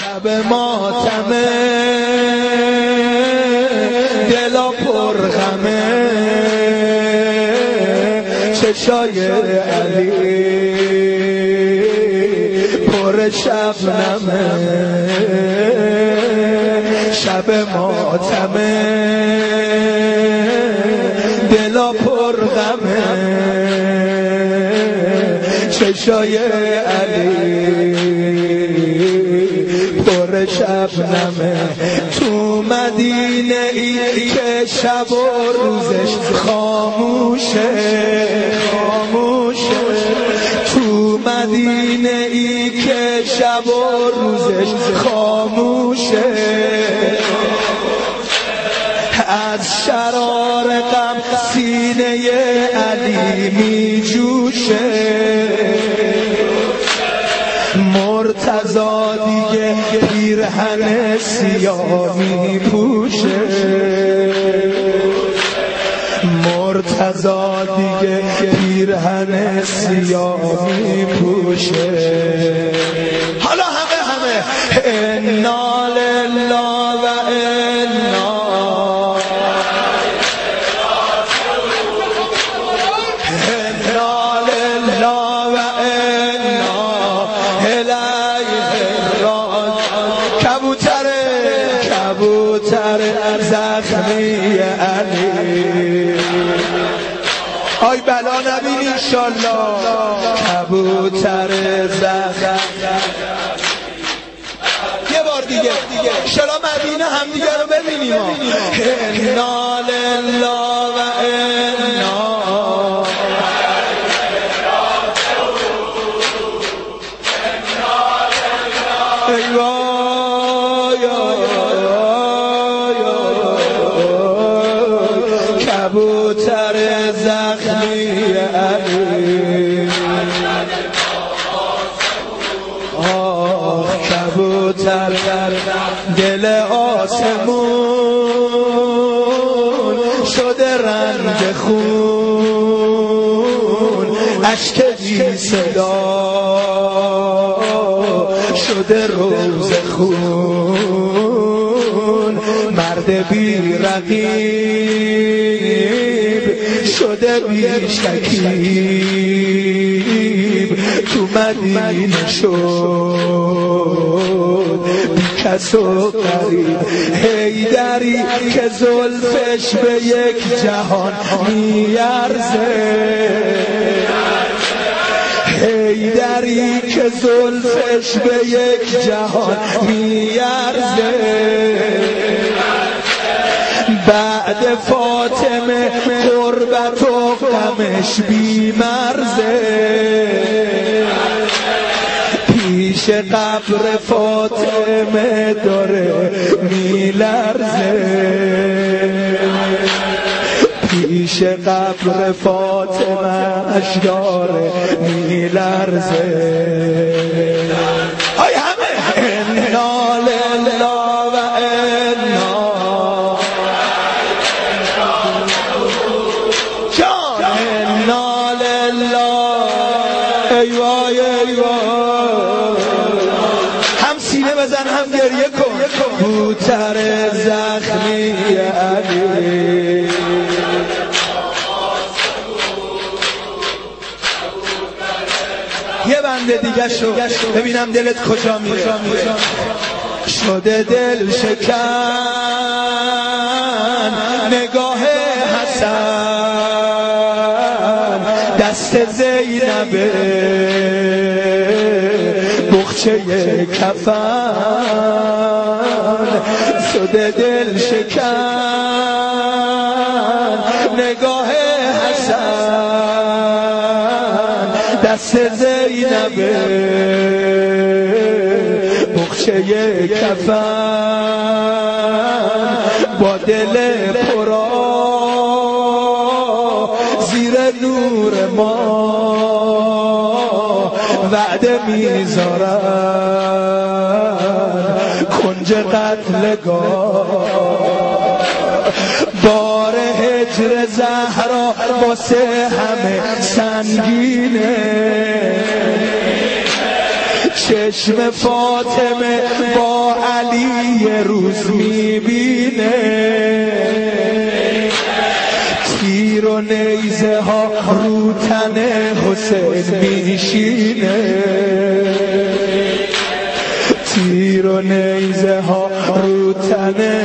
شب ماتمه دلا پر غمه چشای علی پر شبنمه شب ماتمه دلا پر غمه چشای علی پر شبنمه تو مدینه ای که شب و روزش خاموشه تو مدینه ای که شب و روزش خاموشه از شرار غم سینه علی می جوشه مرتضی دیگه پیرهن سیاه می پوشه مرتضی دیگه پیرهن سیاه می پوشه حالا همه انا لله و انا کبوتر زخمی علی آی بلا نبین انشالله کبوتر زخمی یه بار دیگه انشالله مدینه هم دیگه رو ببینیم انا لله و انا کبوتر زخمی علی آه کبوتر دل آسمون شده رنگ خون اشک بی صدا شده روز خون مرد بی رقیب شده بی شکیب تو مدینه شد بی کس و غریب حیدری که زلفش به یک جهان میارزه حیدری که زلفش به یک جهان میارزه بعد فاطمه قربت و غمش بی مرزه پیش قبر فاطمه داره میلرزه پیش قبر فاطمه اش داره میلرزه آی همه انا لله و انا جان انا لله ایوای هم سینه بزن هم گریه کن کبوتر زخمی علی یه بنده دیگه شو ببینم دلت کجا میره شده دل شکن نگاه حسن دست زینبه بخچه کفن شده دل شکن نگاه حسن دست زینبه بخچه کفن با دل پرا زیر نور ما وعده میذارن کنج قتلگاه بار هجر زهرا واسه همه سنگینه چشم فاطمه با علی روز میبینه، تیر و نیزه ها رو تن حسین میشینه، تیر و نیزه ها رو تن